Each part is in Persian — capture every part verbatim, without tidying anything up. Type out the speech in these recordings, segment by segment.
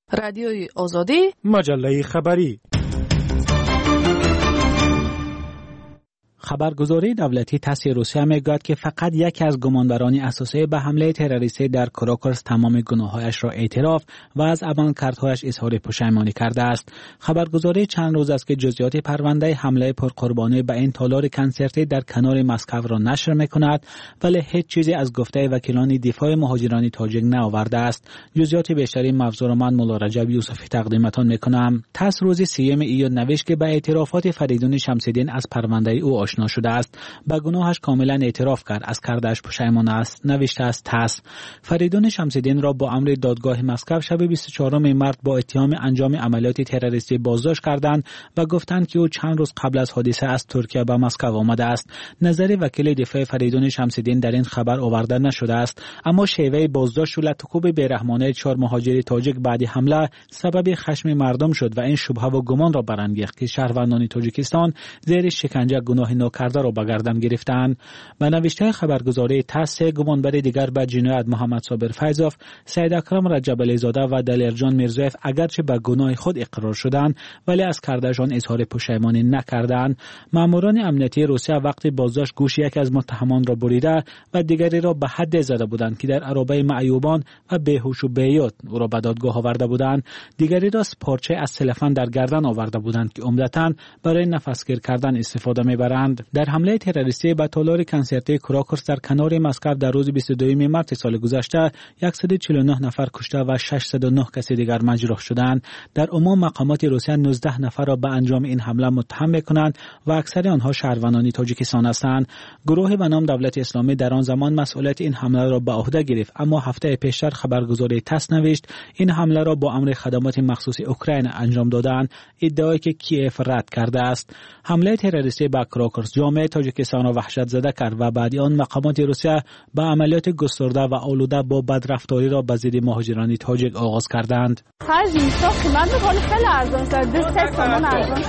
رادیوی آزادی، مجله خبری. خبرگزاری دولتی تاس روسیه میگوید که فقط یکی از گمانبران اساسی به حمله تروریستی در کراکوس تمام گناهایش را اعتراف و از عملکردهایش اظهار پشیمانی کرده است. خبرگزاری چند روز است که جزئیات پرونده حمله پرقربانی به این تالار کنسرتی در کنار مسکو را نشر میکند، ولی هیچ چیزی از گفته وکیلان دفاع مهاجران تاجیک نآورده است. جزئیات بیشتری موضوع را من مولا رجب یوسفی تقدیمتان میکنم. تاس روز سیوم ایون نوشت که به اعترافات فریدون شمس‌الدین از پرونده او آشنا شده است. به گناهش کاملا اعتراف کرد، از کردش پشیمان است. نوشته است تاس: فریدون شمس‌الدین را با امر دادگاه مسکو شب بیست و چهارم مارس با اتهام انجام عملیات تروریستی بازداشت کردند و گفتند که او چند روز قبل از حادثه از ترکیه به مسکو آمده است. نظر وکیل دفاع فریدون شمس‌الدین در این خبر آورده نشده است، اما شیوه بازداشت و لطکوب بیرحمانه چهار مهاجر تاجیک بعد حمله سبب خشم مردم شد و این شبهه و گمان را برانگیخت که شهروندان تاجیکستان زیر شکنجه گناه ناکرده را به گردن گرفتند. به نوشته خبرگزاری تاس، گمانبر دیگر به جنایت محمد صابر فیضوف، سید اکرم رجب علیزاده و دلیرجان میرزایف اگرچه به گناه خود اقرار شدند ولی از کردشان اظهار پشیمانی نکردند. ماموران امنیتی روسیه وقتی بازداشت گوش یک از متهمان را بریده و دیگری را به حد زده بودند که در عرابه معیوبان و بیهوش و بی‌یاد او را به دادگاه آورده بودند. دیگری را پارچه از سلفان در گردن آورده بودند که عمدتاً برای نفسگیر کردن استفاده میبرند. در حمله تروریستی به تالار کنسرتی کراکوس در کنار مسکو در روز بیست و دوم مارس سال گذشته صد و چهل و نه نفر کشته و ششصد و نه کس دیگر مجروح شدند. در عموم مقامات روسیه نوزده نفر را به انجام این حمله متهم می‌کنند و اکثر آنها شهروندان تاجیکستان هستند. گروهی به نام دولت اسلامی در آن زمان مسئولیت این حمله را به عهده گرفت، اما هفته پیشتر خبرگزاری تاس نوشت این حمله را با امر خدمات مخصوص اوکراین انجام دادند، ادعایی که کیف رد کرده است. حمله تروریستی به کراکوس جامعه تاجیکستان را وحشت زده کرد و بعد آن مقامات روسیه به عملیات گسترده و آلوده با بدرفتاری را به ضد مهاجران تاجیک آغاز کردند. خرج اینستا قیمت می‌کنه خیلی ارزان است، دو سه تومان ارزان.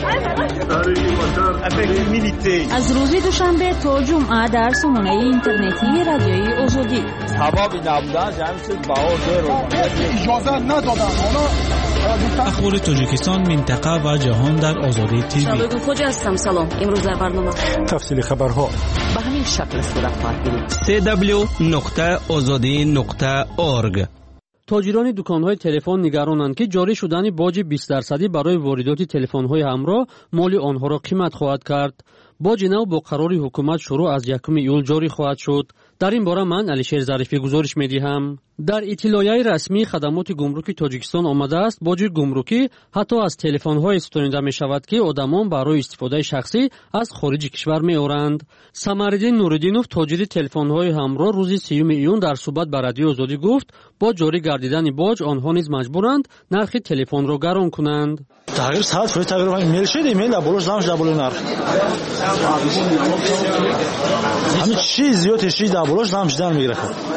از روز دوشنبه تا جمعه در سامانه اینترنتی رادیوی آزادی. ثوابی نبودن جمعی چیز باور رو اجازه ندادن. اخبار تاجیکستان، منطقه و جهان در آزادی تیوی. شبکه خوج هستم. سلام. امروز در برنامه تفصیل خبرها به همین شکل صورت خواهد گرفت. دبلیو دبلیو دبلیو نقطه آزادی نقطه اورگ. تاجران دکان‌های تلفن نگرانند که جاری شدن باج بیست درصدی برای واردات تلفن‌های همراه مال آنها را قیمت خواهد کرد. باج نو با قرار حکومت شروع از یکم ایول جاری خواهد شد. در این باره من علیشیر ظریفی گزارش می‌دهم. در اطلاعیه رسمی خدمات گمرکی تاجیکستان آمده است باج گمرکی حتی از تلفن‌های ستانیده می‌شود که آدمان برای استفاده شخصی از خارج کشور می‌آورند. سمرالدین نوردینوف تاجر تلفن‌های همراه روز سیوم ایون در صحبت با رادیو آزادی گفت با جاری گردیدن باج آنها نیز مجبورند نرخ تلفن را گران کنند. تغییر ساعت فوری تغییر ایمیل شد، ایمیل دبلوش نامش دبلو نرخ همین چیز زیاد چیز دبلوش نامش دن میگیره.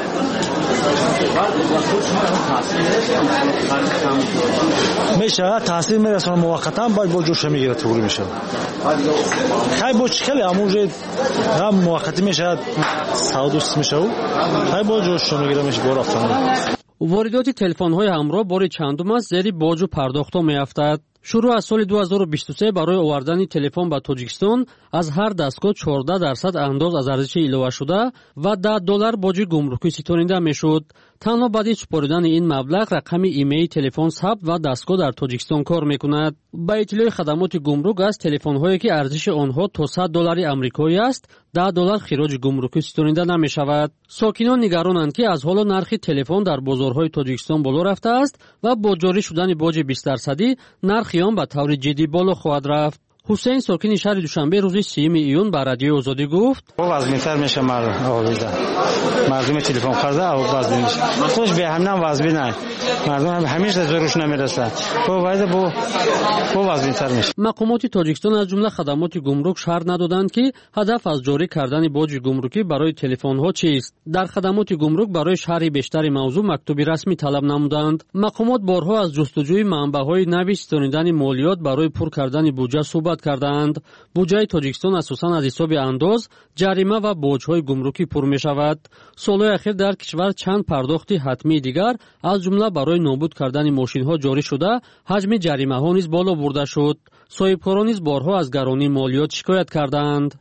میشه تاثیر میرسونه موقتا باید با جوش میگیره طوری میشه. خیلی با چکلی اموجه هم موقتی میشه سعودوست میشه و خیلی با جوش میگیره میشه بار افتانه. واردات تلفن‌های همراه بار چندم است زیر باج و پرداخت میافتد. شروع از سال دو هزار و بیست و سه برای آوردن تلفن به تاجیکستان از هر دستگاه چهارده درصد انداز از ارزش ایلوه شده و ده دلار باج گمرکی ستانیده میشد. تنها بعد سپردن این مبلغ رقم ایمیل تلفن ثبت و دستگاه در تاجیکستان کار میکند. با اطلاع خدمات گمرک از تلفن‌هایی که ارزش آنها تا صد دلار آمریکایی است، ده دلار خراج گمرکی ستانیده نمیشود. ساکنان نگرانند که از حالا نرخ تلفن در بازارهای تاجیکستان بالا رفته است و با جاری شدن باج بیست درصدی نرخ آن به طور جدی بالا خواهد رفت. حسین ساکن شهر دوشنبه روز سیوم ایون به رادیو آزادی گفت وزن‌تر میشه مردم آوازه مردم تلفن خرده او وزن میشه خودش به همین وزن نه مردم همیشه زورش نمیرسه تو باید بو بو وزن‌تر میشه. مقامات تاجیکستان از جمله خدمات گمرک شرح ندادند که هدف از جاری کردن باج گمرکی برای تلفن ها چیست. در خدمات گمرک برای شرح بیشتر موضوع مکتوبی رسمی طلب نمودند. مقامات بارها از جستجوی منبع‌های نوی ستانیدن مالیات برای پر کردن بودجه صحبت صحبت کردند. بودجه تاجیکستان اساساً از حساب انداز، جریمه و بوج‌های گمرکی پر می‌شود. سال‌های اخیر در کشور چند پرداختی حتمی دیگر از جمله برای نابود کردن ماشین‌ها جاری شده، حجم جریمه‌ها نیز بالا برده شد. صاحبکاران نیز بارها از گرانی مالیات شکایت کردند.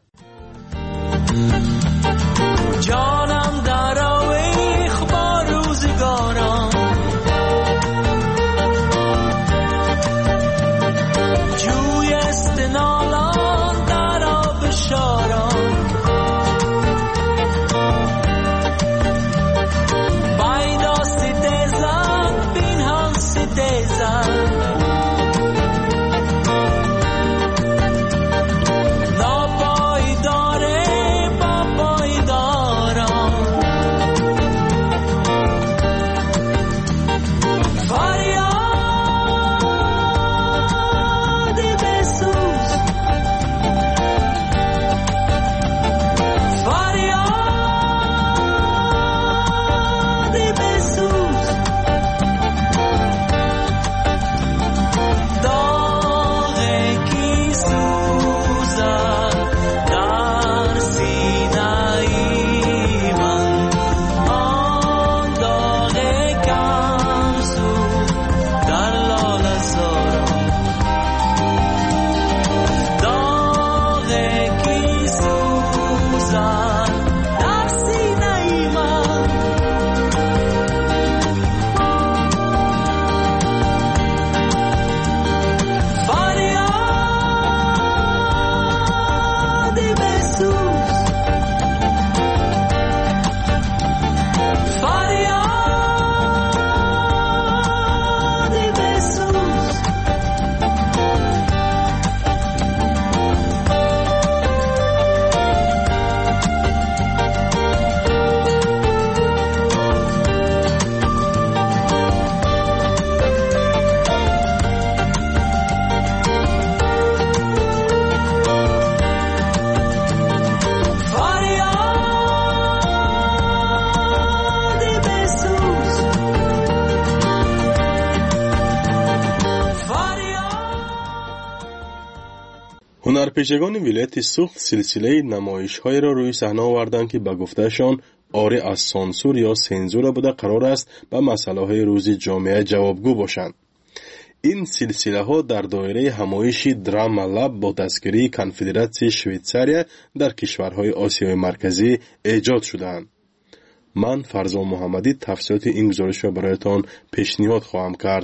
جانم در آویخ با روزگاران، جوی استنالان در آب شاران، بایدا ستیزن بینهان ستیزن، هنرپیشگان ولایت سوخت سلسله نمایش‌های را روی صحنه آوردند که به گفتهشان آری از سانسور یا سنزور بوده قرار است به مسائل روز جامعه جوابگو باشند. این سلسله ها در دایره همایش دراما لب با دستگیری کنفدراسیون شویتزاریا در کشورهای آسیای مرکزی ایجاد شدند. من فرزان محمدی تفصیلات این گزارش را برایتان پیشنهاد خواهم کرد.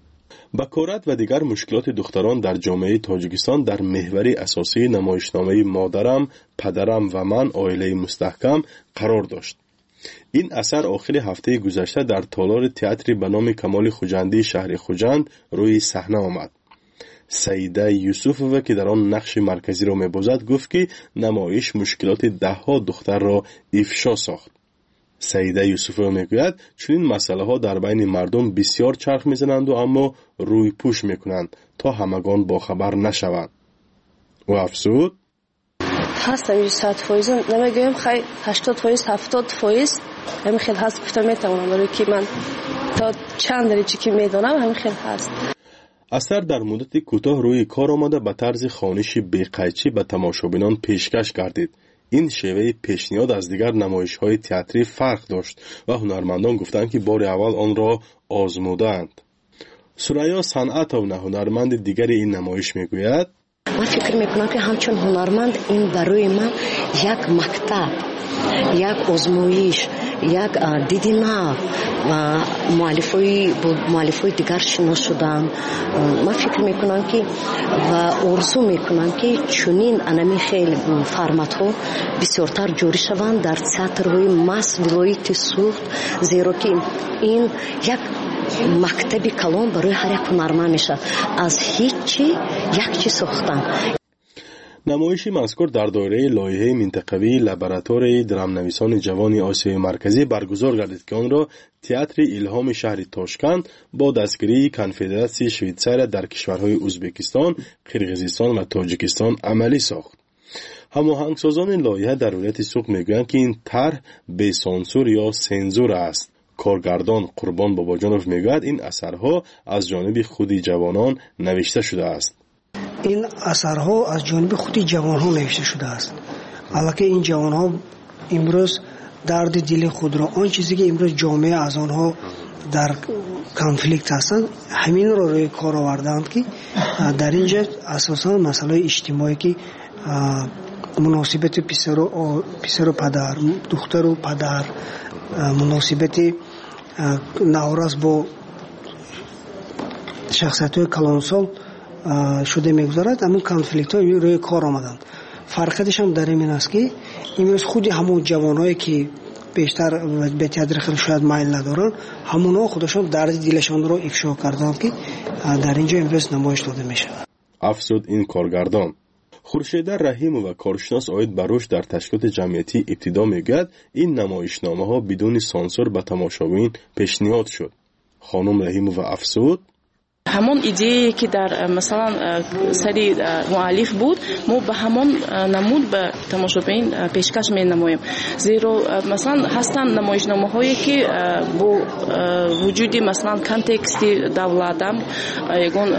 بکارت و دیگر مشکلات دختران در جامعه تاجیکستان در محور اساسی نمایشنامه مادرم، پدرم و من عائله مستحکم قرار داشت. این اثر آخر هفته گذشته در تالار تئاتری به نام کمال خوجندی شهر خوجند روی صحنه آمد. سیده یوسفووا که در آن نقش مرکزی را می‌بازد گفت که نمایش مشکلات ده ها دختر را افشا ساخت. سیده یوسفووا میگوید چنین مسئله ها در بین مردم بسیار چرخ میزنند و اما روی پوش میکنند تا همگان با خبر نشوند. و افزود هستم صد فایز نمیگم خیلی هشتاد فایز هفتاد فایز همین خیلی هست گفتم میتونم برای که من تا چند درجه که میدونم همین خیلی هست. اثر در مدت کوتاه روی کار آمده به طرز خوانش بی‌قیچی به تماشابینان پیشکش گردید. این شیوه پیشنهاد از دیگر نمایش‌های تئاتری فرق داشت و هنرمندان گفتند که بار اول آن را آزمودند. سریا صنعتونا هنرمند دیگر این نمایش میگوید من فکر میکنم که همچون هنرمند این برای من یک مکتب، یک آزمایش، یک دیدن و مؤلفای مؤلفای دیگر شناس شدم. من فکر میکنم که و آرزو میکنم که چنین انمی خیلی فرمت ها بسیارتر جاری شوند در تئاترهای مس ولایت سوخت، زیرا که این یک مکتبی کلان برای هر یک هنرمند میشه، از هیچی یک چی ساختن. نمایش مذکور در دایره لایحه منطقوی لابراتوار درامنویسان جوان آسیای مرکزی برگزار گردید که آن را تئاتر الهام شهر تاشکند با دستگیری کنفدراسیون شویتزاریا در کشورهای ازبکستان، قرقیزستان و تاجیکستان عملی ساخت. هماهنگسازان لایحه در ولایت سوخت میگویند که این طرح بی سانسور یا سنزور است. کارگردان قربان باباجانوف میگوید این اثرها از جانب خودی جوانان نوشته شده است. این اثرها از جانب خود جوانها نوشته شده است. البته این جوانها امروز درد دل خود را، آن چیزی که امروز جامعه از آنها در کانفلیکت هستند، همین رو روی کار آوردند که در اینجا اساسا مسئله اجتماعی که مناسبت پسر و پسر و پدر، دختر و پدر، مناسبت نوراز با شخصیت های کلانسال شده میگذارد. همون کانفلیکت ها روی کار آمدند. فرقش هم در این است که امروز خود همون جوانایی که بیشتر به تئاتر خیلی شاید میل ندارن، همونها خودشون درد دلشان رو افشا کردن که در اینجا امروز نمایش داده میشه. افسود این کارگردان. خورشید رحیم و کارشناس آید بروش در تشکیلات جمعیتی ابتدا میگوید این نمایشنامه ها بدون سانسور به تماشاگران پیشنهاد شد. خانم رحیم و افسود همون ایده که در مثلا سری مؤلف بود، ما به همون نمود به تماشاگران پیشکش می نماییم. زیرا مثلا هستن نمایشنامه هایی که با وجود مثلا کانتکست دولتم یگان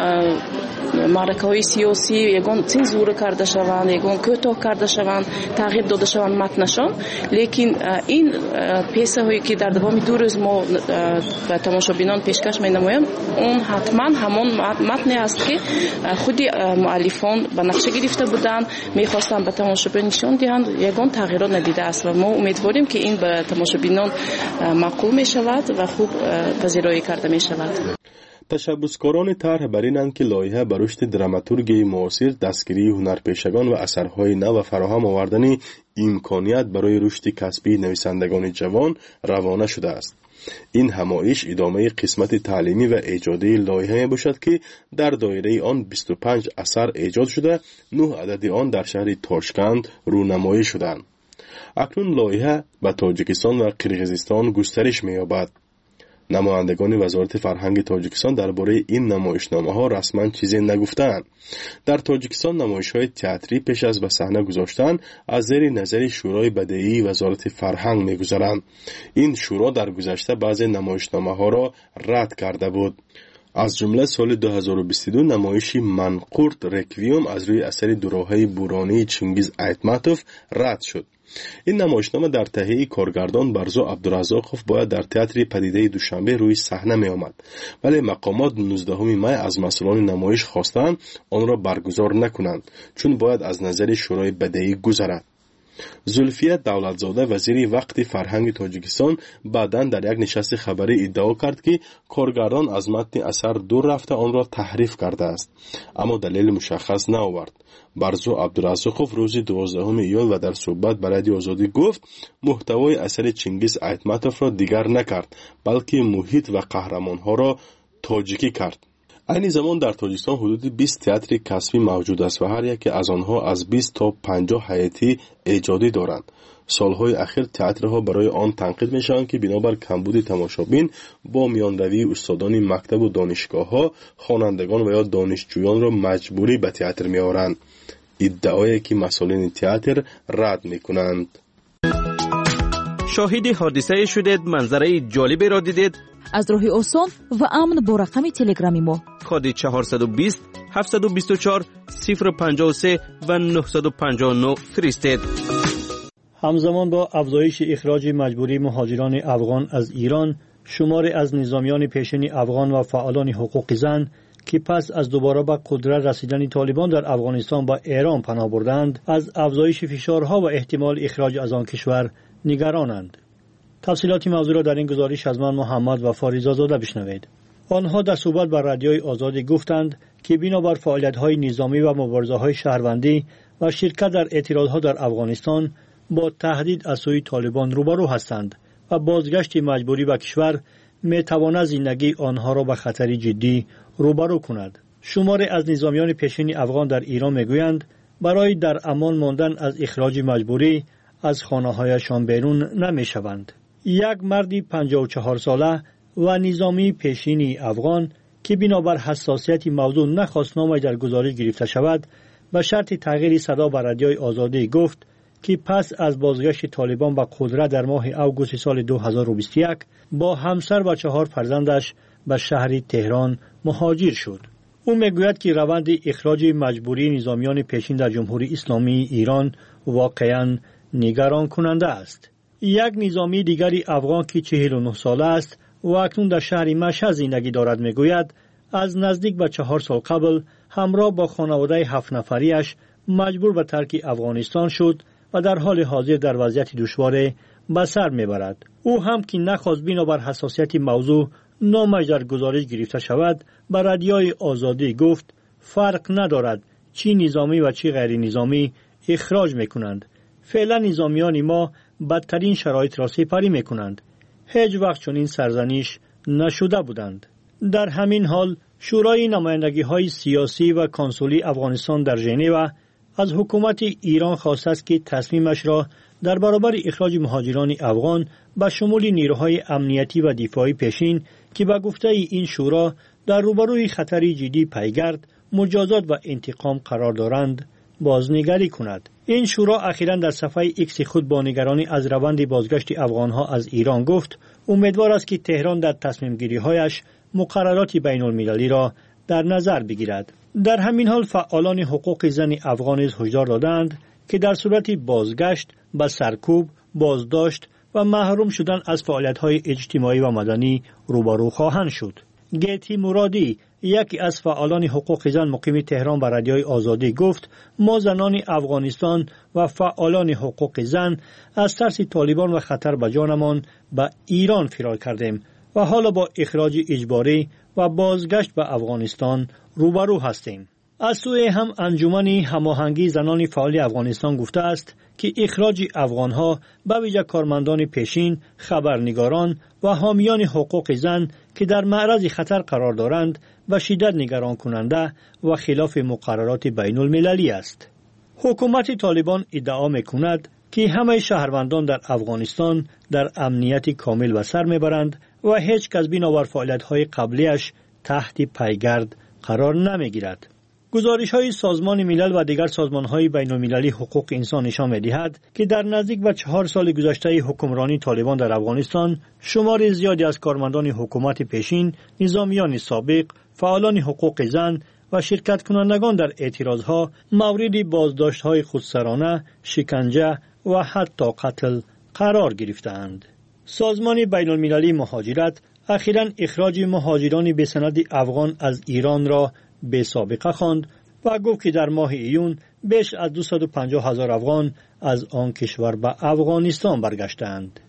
معرکه های سیاسی یگان цензура کرده شوند، یگان کوتاه کرده شوند، تغییر داده شوند متنشان. لیکن این پیسه هایی که در دوام دو روز ما به تماشاگران پیشکش می نماییم، اون حتما همون متنی است که خودی مؤلفان به نقشه گرفته بودند، میخواستند به تماشاگران نشان دهند. یگان تغییرات ندیده است و ما امیدواریم که این به تماشاگران معقول می شود و خوب پذیرایی کرده می شود. تشبثکاران طرح بر اینند که لایحه بر رشد دراماتورگی معاصر، دستگیری هنرپیشگان و اثرهای نو و فراهم آوردن امکانیت برای رشد کسبی نویسندگان جوان روانه شده است. این همایش ادامه قسمت تعلیمی و ایجادی لایحه باشد که در دایره آن بیست و پنج اثر ایجاد شده، نه عدد آن در شهر تاشکند رونمایی شدند. اکنون لایحه به تاجیکستان و قرقیزستان گسترش می‌یابد. نمایندگان وزارت فرهنگ تاجیکستان درباره این نمایشنامه ها رسما چیزی نگفتند. در تاجیکستان نمایش های تئاتری پیش از به صحنه گذاشتن از زیر نظر شورای بدیعی وزارت فرهنگ میگذارند. این شورا در گذشته بعضی نمایشنامه ها را رد کرده بود. از جمله سال دو هزار و بیست و دو نمایش منقورت رکویم از روی اثر دوراهی بورانی چنگیز ایتماتوف رد شد. این نمایشنامه در تهیه کارگردان برزو عبدالرزاقوف باید در تئاتر پدیده دوشنبه روی صحنه می آمد، ولی مقامات نوزدهم می از مسئولان نمایش خواستند آن را برگزار نکنند چون باید از نظر شورای بدیعی گذرد. زلفیه دولتزاده وزیر وقت فرهنگ تاجیکستان بعداً در یک نشست خبری ادعا کرد که کارگردان از متن اثر دور رفته آن را تحریف کرده است، اما دلیل مشخص نآورد. برزو عبدالرزاقوف روز دوازدهم ایول و در صحبت با رادیو آزادی گفت محتوای اثر چنگیز ایتماتوف را دیگر نکرد، بلکه محیط و قهرمانها را تاجیکی کرد. این زمان در تاجیکستان حدود بیست تئاتر کسبی موجود است و هر یک از آنها از بیست تا پنجاه هیئتی ایجادی دارند. سالهای اخیر تئاترها برای آن تنقید میشوند که بنابر کمبود تماشابین با میانروی استادان مکتب و دانشگاه‌ها خوانندگان و یا دانشجویان را مجبوری به تئاتر میآورند، ادعایی که مسئولین تئاتر رد میکنند. شاهد حادثه شدید، منظره جالبی را دیدید؟ از راه آسان و امن با رقم تلگرامی ما کد چهارصد و بیست هفتصد و بیست و چهار صفر پنجاه و سه و نهصد و پنجاه و نه فرستید. همزمان با افزایش اخراج مجبوری مهاجران افغان از ایران، شماری از نظامیان پیشین افغان و فعالان حقوق زن که پس از دوباره به قدرت رسیدن طالبان در افغانستان با ایران پناه بردند، از افزایش فشارها و احتمال اخراج از آن کشور نگرانند. تفصیلات موضوع را در این گزارش از من محمد و فاریزا زاده بشنوید. آنها در صحبت با رادیوی آزادی گفتند که بنابر فعالیت‌های نظامی و مبارزه‌های شهروندی و شرکت در اعتراضها در افغانستان با تهدید از سوی طالبان روبرو هستند و بازگشت مجبوری به کشور می‌تواند زندگی آنها را به خطری جدی روبرو کند. شماری از نظامیان پیشین افغان در ایران می‌گویند برای در امان ماندن از اخراج مجبوری از خانه‌هایشان بیرون نمی‌شوند. یک مردی پنجاه و چهار ساله و نظامی پیشینی افغان که بنابر حساسیت موضوع نخواست نامش در گزارش گرفته شود، به شرط تغییر صدا به رادیوی آزادی گفت که پس از بازگشت طالبان به قدرت در ماه اوگوست سال دو هزار و بیست و یک با همسر و چهار فرزندش به شهر تهران مهاجر شد. او میگوید که روند اخراج مجبوری نظامیان پیشین در جمهوری اسلامی ایران واقعاً نگران کننده است. یک نظامی دیگری افغان که چهل و نه ساله است و اکنون در شهر مشهد زندگی دارد میگوید از نزدیک به چهار سال قبل همراه با خانواده هفت نفریش مجبور به ترک افغانستان شد و در حال حاضر در وضعیت دشوار به سر میبرد. او هم که نخواست بنابر حساسیت موضوع نامش در گزارش گرفته شود به رادیوی آزادی گفت فرق ندارد چی نظامی و چی غیر نظامی اخراج میکنند. فعلا نظامیان ما بدترین شرایط را سپری میکنند. هیچ وقت چنین سرزنش نشده بودند. در همین حال شورای نمایندگی های سیاسی و کنسولی افغانستان در ژنو از حکومت ایران خواسته است که تصمیمش را در برابر اخراج مهاجران افغان به شمول نیروهای امنیتی و دفاعی پیشین که به گفته این شورا در روبروی خطری جدی پیگرد، مجازات و انتقام قرار دارند بازنگری کند. این شورا اخیراً در صفحه ایکس خود با نگرانی از روند بازگشت افغانها از ایران گفت امیدوار است که تهران در تصمیم گیری هایش مقررات بین المللی را در نظر بگیرد. در همین حال فعالان حقوق زن افغان هشدار دادند که در صورت بازگشت به سرکوب، بازداشت و محروم شدن از فعالیت‌های اجتماعی و مدنی روبرو خواهند شد. گیتی مرادی، یکی از فعالان حقوق زن مقیم تهران به رادیوی آزادی گفت ما زنان افغانستان و فعالان حقوق زن از ترس طالبان و خطر به جانمان به ایران فرار کردیم و حالا با اخراج اجباری و بازگشت به افغانستان روبرو هستیم. از سوی هم انجمن هماهنگی زنان فعال افغانستان گفته است که اخراج افغانها به ویژه کارمندان پیشین، خبرنگاران و حامیان حقوق زن که در معرض خطر قرار دارند به شدت نگران کننده و خلاف مقررات بین المللی است. حکومت طالبان ادعا می‌کند که همه شهروندان در افغانستان در امنیت کامل به سر میبرند و هیچ کس بنابر فعالیت‌های قبلیش تحت پیگرد قرار نمیگیرد. گزارش های سازمان ملل و دیگر سازمان های بین المللی حقوق انسان نشان می‌دهد که در نزدیک به چهار سال گذشته حکمرانی طالبان در افغانستان شمار زیادی از کارمندان حکومت پیشین، نظامیان سابق، فعالان حقوق زن و شرکت کنندگان در اعتراضها مورد بازداشت های خودسرانه، شکنجه و حتی قتل قرار گرفتند. سازمان بین المللی مهاجرت اخیراً اخراج مهاجران به سند افغان از ایران را به سابقه خواند و گفت که در ماه ایون بیش از دویست و پنجاه هزار افغان از آن کشور به افغانستان برگشتند.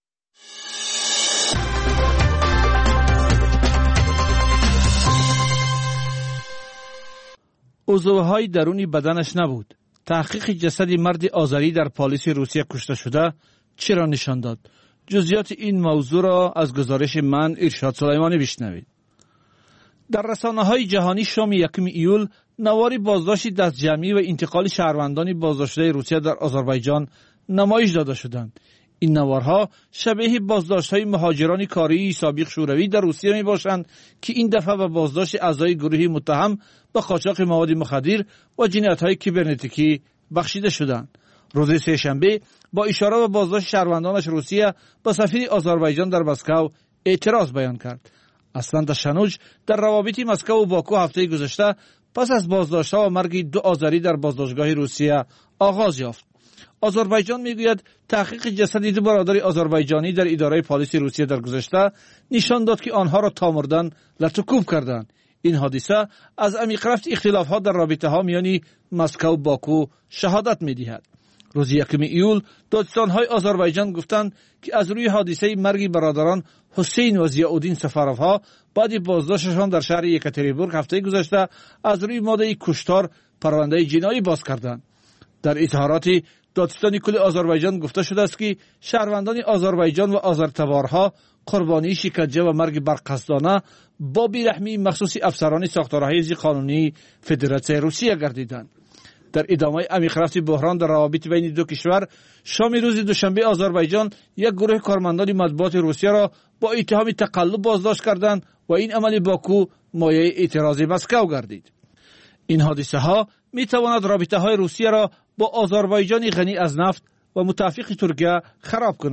عضوهای درونی بدنش نبود. تحقیق جسد مرد آذری در پالیس روسیه کشته شده چرا نشان داد؟ جزئیات این موضوع را از گزارش من ارشاد سلیمانی بشنوید. در رسانه‌های جهانی شام یکم ایول نواری بازداشت دستجمعی و انتقال شهروندان بازداشته روسیه در آذربایجان نمایش داده شدند. این نوارها شبیه بازداشت‌های مهاجران کاری سابق شوروی در روسیه می‌باشند که این دفعه به بازداشت اعضای گروهی متهم به قاچاق مواد مخدر و جنایت‌های کیبرنتیکی بخشیده شدند. روز سه‌شنبه با اشاره به بازداشت شهروندانش روسیه به سفیر آذربایجان در مسکو اعتراض بیان کرد. اصلا تشنج در روابط مسکو و باکو هفته گذشته پس از بازداشت‌ها و مرگ دو آذری در بازداشتگاه روسیه آغاز یافت. آذربایجان میگوید تحقیق جسد دو برادر آذربایجانی در اداره پلیس روسیه در گذشته نشان داد که آنها را تا مردن لطوکوب کردند. این حادثه از عمیق رفت اختلافات در رابطه‌ها میان مسکو و باکو شهادت می‌دهد. روز یکم ایول دادستان‌های آذربایجان گفتند که از روی حادثه مرگ برادران حسین و ضیاءالدین سفروها بعد بازداشتشان در شهر یکاترینبورگ هفته گذشته از روی ماده کشتار پرونده جنایی باز کردند. در اظهارات دادستان کل آذربایجان گفته شده است که شهروندان آذربایجان و آذرتبارها قربانی شکنجه و مرگ برقصدانه با بیرحمی مخصوص افسران ساختارهای حفظ قانونی فدراسیون روسیه گردیدند. در ادامه عمیق رفت بحران در روابط بین دو کشور، شام روز دوشنبه آذربایجان یک گروه کارمندان مطبوعات روسیه را با اتهام تقلب بازداشت کردند و این عمل باکو مایه اعتراض مسکو گردید. این حادثه ها می تواند رابطه های روسیه را با آذربایجان غنی از نفت و متفق ترکیه خراب کند.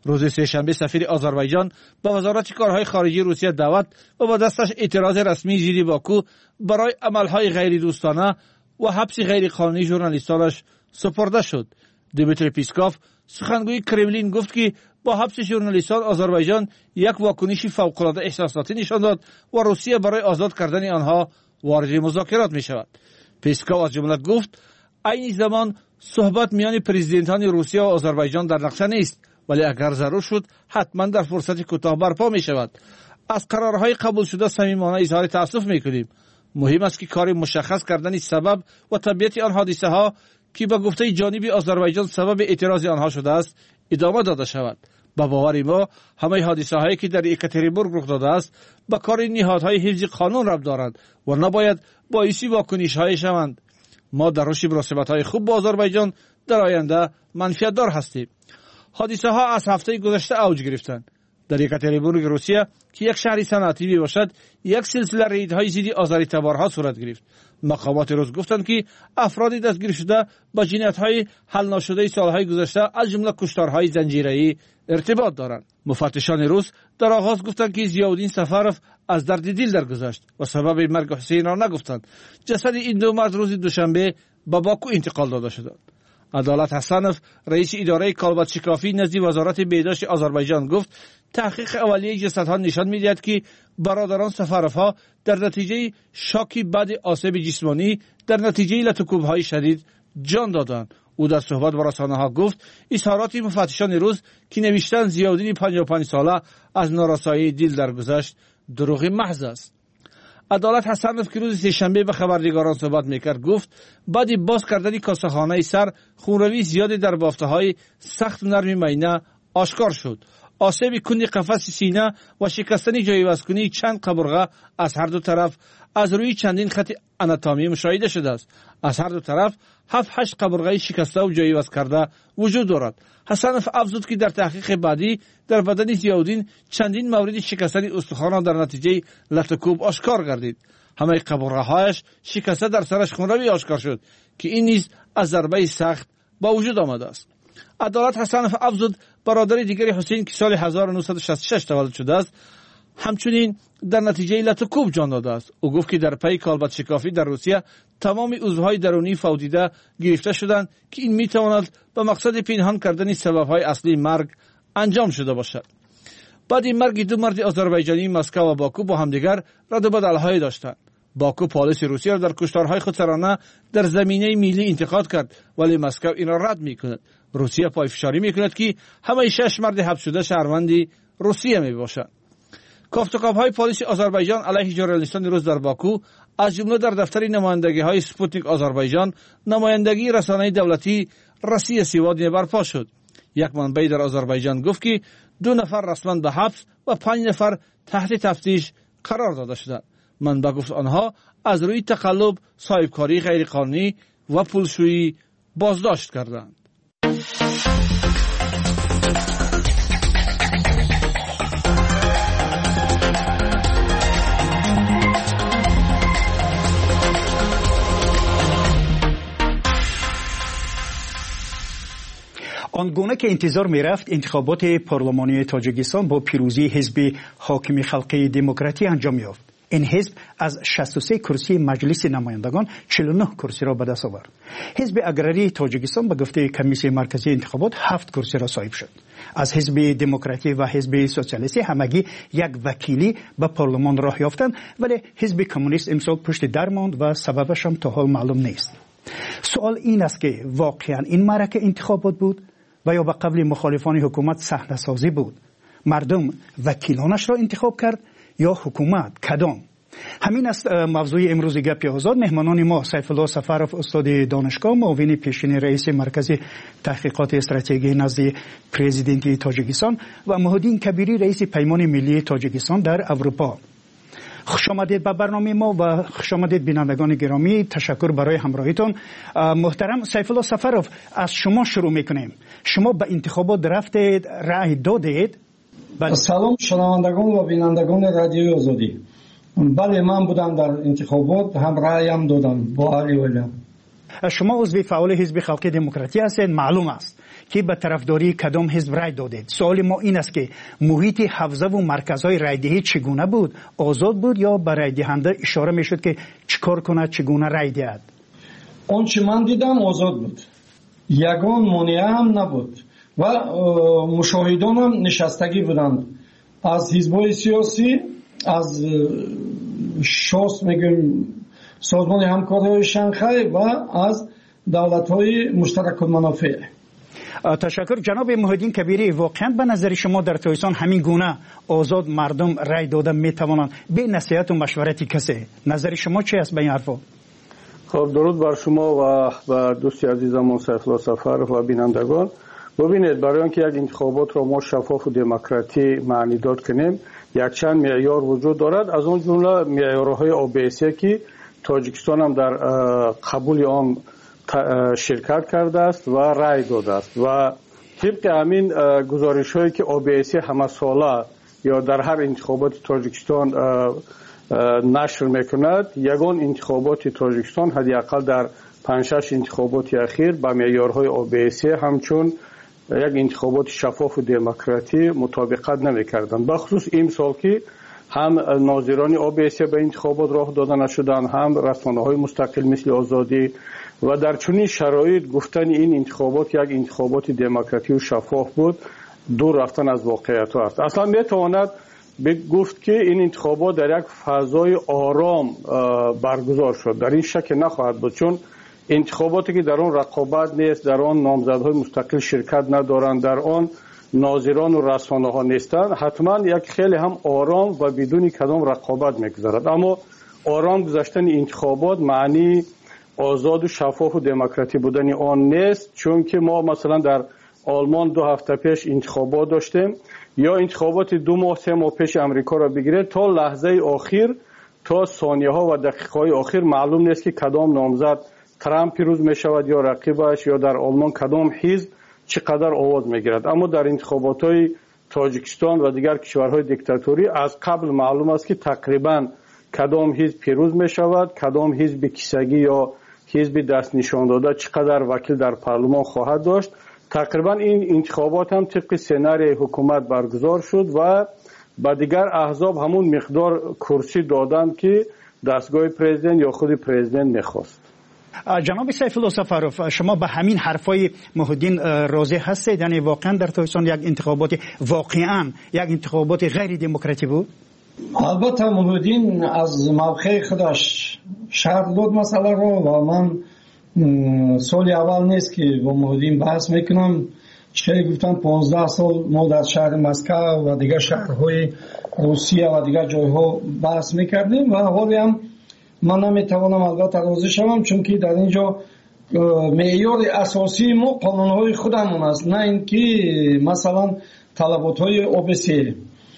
روز سه‌شنبه سفیر آذربایجان به وزارت کارهای خارجی روسیه دعوت و با دستش اعتراض رسمی زیر باکو برای عملهای غیر دوستانه و حبس غیر قانونی ژورنالیستانش سپرده شد. دیمیتری پیسکوف سخنگوی کرملین گفت که با حبس ژورنالیستان آذربایجان یک واکنشی فوق‌العاده احساساتی نشان داد و روسیه برای آزاد کردن آنها وارد مذاکرات می شود. پیسکوف از جمله گفت عین زمان صحبت میان پرزیدنتان روسیه و آذربایجان در نقشه نیست، ولی اگر ضرور شد حتما در فرصت کوتاه برپا می شود. از قرارهای قبول شده صمیمانه اظهار تأسف می کنیم. مهم است که کار مشخص کردن سبب و طبیعت آن حادثه ها که به گفته جانب آذربایجان سبب اعتراض آنها شده است ادامه داده شود. با باور ما همه حادثه هایی که در یکاترینبورگ رخ داده است به کار نهادهای حفظ قانون ربط دارند و نباید باعث واکنش های شوند. ما در رشد مناسبت های خوب با آذربایجان در آینده منفعت دار هستیم. حادثه ها از هفته گذشته اوج گرفتند. در یکاترینبورگ روسیه که یک شهر صنعتی می باشد یک سلسله ریدهای ضد آذری تبارها صورت گرفت. مقامات روس گفتند که افرادی دستگیر شده با جنایت‌های حل نشده سالهای گذشته از جمله کشتارهای زنجیره‌ای ارتباط دارند. مفتشان روس در آغاز گفتند که ضیاءالدین سفروف از درد دل درگذشت و سبب مرگ حسین را نگفتند. جسد این دو مرد روز دوشنبه به باکو انتقال داده شد. عدالت حسنوف رئیس اداره کالبد شکافی نزد وزارت بهداشت آذربایجان گفت تحقیق اولیه جسدها نشان می‌دهد که برادران سفروف‌ها در نتیجه شاکی بعد آسیب جسمانی در نتیجه لطکوب‌های شدید جان دادند. او در صحبت با رسانه‌ها گفت اظهارات مفتشان روز که نوشتن ضیاءالدین پنجاه و پنج ساله از نارسایی دل درگذشت دروغ محض است. عدالت حسنوف که روز سه‌شنبه به خبرنگاران صحبت میکرد گفت بعد باز کردن کاسه‌خانه سر خونروی زیادی در بافته‌های سخت نرم معینه آشکار شد. آسیب کندی قفس سینه و شکستن جای وزن‌کنی چند قبرغه از هر دو طرف از روی چندین خط آناتومی مشاهده شده است. از هر دو طرف هفت هشت قبرغه شکسته و جای وزن کرده وجود دارد. حسنوف افزود که در تحقیق بعدی در بدن ضیاءالدین چندین مورد شکستن استخوان در نتیجه لطکوب آشکار گردید. همه قبرغه‌هایش شکسته در سرش خونروی آشکار شد که این نیز از ضربه سخت با وجود آمده است. عدالت حسنوف افزود برادر دیگری حسین که سال هزار و نهصد و شصت و شش تولد شده است همچنین در نتیجه لطکوب جان داده است. او گفت که در پی کالبد شکافی در روسیه تمام عضوهای درونی فوتیده گرفته شدند که این میتواند به مقصد پنهان کردن سببهای اصلی مرگ انجام شده باشد. بعد این مرگ دو مرد آذربایجانی مسکو و باکو با همدیگر رد و بدل‌های داشتند. باکو پلیس روسیه را در کشتارهای خودسرانه در زمینه ملی انتقاد کرد ولی مسکو این را رد میکند. روسیه پایفشاری میکند که همه شش مرد حبس شده شهروندی روسیه میباشند. کافتوکاوهای پلیس آذربایجان علیه ژورنالیستان روز در باکو از جمله در دفتر نمایندگی‌های سپوتنیک آذربایجان نمایندگی رسانه‌ای دولتی رسی سیوادی برپا شد. یک منبع در آذربایجان گفت که دو نفر رسما به حبس و پنج نفر تحت تفتیش قرار داده شدند. منبع گفت آنها از روی تقلب، صاحبکاری غیرقانونی و پولشویی بازداشت کردند. آنگونه که انتظار می رفت انتخابات پارلمانی تاجیکستان با پیروزی حزب حاکم خلقی دموکراتی انجام یافت. این حزب از شصت و سه کرسی مجلس نمایندگان چهل و نه کرسی را به دست آورد. حزب اگراری تاجیکستان به گفته کمیسیون مرکزی انتخابات هفت کرسی را صاحب شد. از حزب دموکراتی و حزب سوسیالیستی همگی یک وکیلی به پارلمان راه یافتند ولی حزب کمونیست امسال پشت در ماند و سببش هم تا حال معلوم نیست. سوال این است که واقعا این معرکه انتخابات بود و یا به قبل مخالفان حکومت صحنه سازی بود؟ مردم وکیلانش را انتخاب کرد یا حکومت؟ کدام؟ همین است موضوع امروز گپ آزاد. مهمانان ما سیف الله سفروف استاد دانشگاه، معاون پیشین رئیس مرکز تحقیقات استراتژی نزد پرزیدنت تاجیکستان و مهدین کبیری رئیس پیمان ملی تاجیکستان در اروپا. خوش آمدید به برنامه ما و خوش آمدید بینندگان گرامی. تشکر برای همراهیتون. محترم سیف الله سفروف، از شما شروع میکنیم. شما به انتخابات رفتید، رأی دادید؟ بله. سلام شنوندگان و بینندگان رادیوی آزادی. بله من بودم در انتخابات، هم رأیم دادم با علی ولیم. شما عضو فعال حزب خلق دموکراتی هستید، معلوم است که به طرفداری کدام حزب رای دادید. سوال ما این است که محیط حوزه و مرکزهای رای دهی چگونه بود؟ آزاد بود یا به رای دهنده اشاره میشد که چیکار کنه، چگونه رای دهد؟ اون چه من دیدم آزاد بود، یگان مانع هم نبود و مشاهدان هم نشستگی بودند از حزب‌های سیاسی، از شاس میگیم سازمان همکاری شانگهای و از دولت‌های مشترک المنافع. تشکر جناب محیدین کبیری. واقعا به نظر شما در تایستان همین گونه آزاد مردم رای داده میتوانند به نصیحت و مشورت کسی؟ نظر شما چی است به این حرفا؟ خب درود بر شما و و دوستی عزیزمون سیفالله سفر و بینندگان. ببینید، برای اینکه یک انتخابات را ما شفاف و دموکراتی معنی داد کنیم، یک چند معیار وجود دارد. از اون جمله معیارهای او بی سی که تاجیکستان هم در قبول آن شرکت کرده است و رای داده است و طبق همین گزارش هایی که او بی سی همه ساله یا در هر انتخابات تاجیکستان نشر میکند، یگان انتخابات تاجیکستان حداقل در پنج شش انتخابات اخیر با معیارهای او بی سی همچون یک انتخابات شفاف و دموکراتی مطابقت نمیکردند. بخصوص این سال که هم ناظران او بی سی به انتخابات راه داده نشدند، هم رسانه‌های مستقل مثل آزادی، و در چنین شرایط گفتن این انتخابات یک انتخابات دموکراتی و شفاف بود دور رفتن از واقعیت است. اصلا میتواند گفت که این انتخابات در یک فضای آرام برگزار شد. در این شک نخواهد بود، چون انتخاباتی که در آن رقابت نیست، در آن نامزدهای مستقل شرکت ندارند، در آن ناظران و رسانه ها نیستند، حتما یک خیلی هم آرام و بدون کدام رقابت میگذرد. اما آرام گذشتن انتخابات معنی آزاد و شفاف و دموکراتی بودن آن نیست، چون که ما مثلا در آلمان دو هفته پیش انتخابات داشتیم، یا انتخابات دو ماه سه ماه پیش امریکا را بگیرید، تا لحظه آخر، تا ثانیه ها و دقیقه های آخر معلوم نیست که کدام نامزد ترامپ پیروز می شود یا رقیبش، یا در آلمان کدام حزب چقدر آواز می گیرد. اما در انتخابات های تاجیکستان و دیگر کشورهای دیکتاتوری از قبل معلوم است که تقریبا کدام حزب پیروز می شود، کدام حزب کیسگی یا حزب دست نشان داده چقدر وکیل در پارلمان خواهد داشت. تقریبا این انتخابات هم طبق سناریوی حکومت برگزار شد و با دیگر احزاب همون مقدار کرسی دادند که دستگاه پرزیدنت یا خود پرزیدنت میخواست. جناب سیفالله سفروف، شما به همین حرفای محیدین راضی هستید؟ یعنی واقعا در تایستان یک انتخابات واقعا یک انتخابات غیر دموکراتی بود؟ البته محیدین از موقع خودش شرح داد مسئله رو و من سال اول نیست که با محیدین بحث میکنم. چه گفتن پانزده سال ما در شهر مسکو و دیگر شهرهای روسیه و دیگر جایها بحث میکردیم و حالی هم من نمیتوانم البته راضی شوم، چون که در اینجا معیار اساسی ما قانونهای خودمون است، نه اینکه مثلا طلباتهای او بی سی.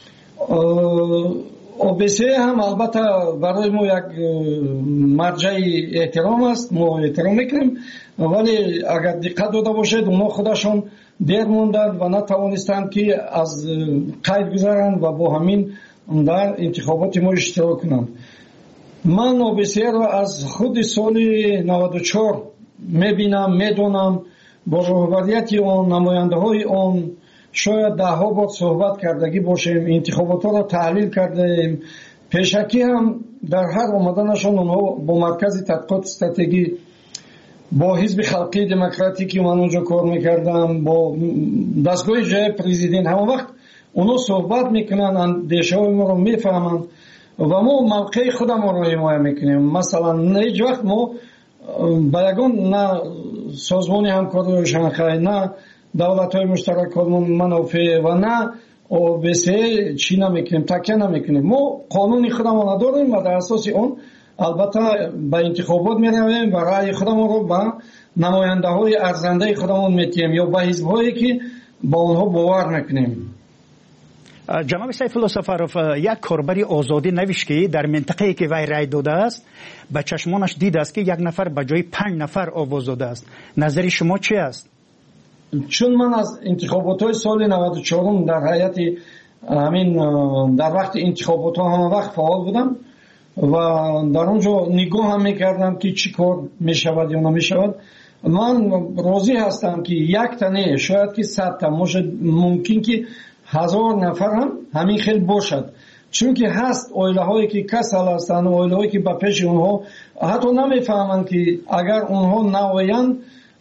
او بی سی هم البته برای ما یک مرجع احترام است، ما احترام میکنیم، ولی اگر دقت داده باشید اونا خودشون دیر موندند و نتوانستند که از قید گذارند و با همین در انتخابات ما اشتراک کنند. من او بی سی را از خود سال نود و چهار میبینم، میدونم، با رهبریت آن، نماینده های آن شاید ده ها بار صحبت کردگی باشیم، انتخابات ها را تحلیل کردیم. پیشکی هم در هر آمدنشان اونها با مرکز تحقیقات استراتژی، با حزب خلقی دموکراتی که من اونجا کار میکردم، با دستگاه جای پرزیدنت، همه وقت اونها صحبت میکنن، اندیشه های ما رو میفهمند و ما موقع خودم رو حمایت میکنیم. مثلا هیچ وقت ما با یگان نه سازمان همکاری شانگهای، نه دولت های مشترک منافع و نه او بی سی چی نمیکنیم، تکیه نمیکنیم. ما قانون خودمون نداریم و در اساس اون البته به انتخابات میرویم و رأی خودمون رو به نماینده های ارزنده خودمون میتیم یا به حزب هایی که با اونها باور میکنیم. جناب سیفالله سفروف، یک کاربری آزادی نوشت که در منطقه‌ای که وی رای داده است به چشمانش دیده است که یک نفر به جای پنج نفر آواز داده است. نظر شما چی است؟ چون من از انتخابات های سال نود و چهار در هیئت همین در وقت انتخابات ها همه وقت فعال بودم و در اونجا نگاه هم میکردم که چی کار میشود یا نمیشود. من راضی هستم که یک تنه شاید که صد تا ممکن که هزار نفر هم همین خیلی باشد، چون که هست اویله هایی که کسل هستند، اویله هایی که به پیش اونها حتی نمیفهمند که اگر اونها نوایند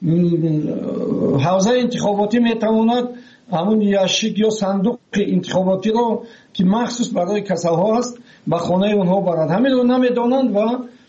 حوزه انتخاباتی میتواند همون یاشیک یا صندوق انتخاباتی رو که مخصوص برای کسل ها است به خانه اونها برد. همین رو نمیدانند و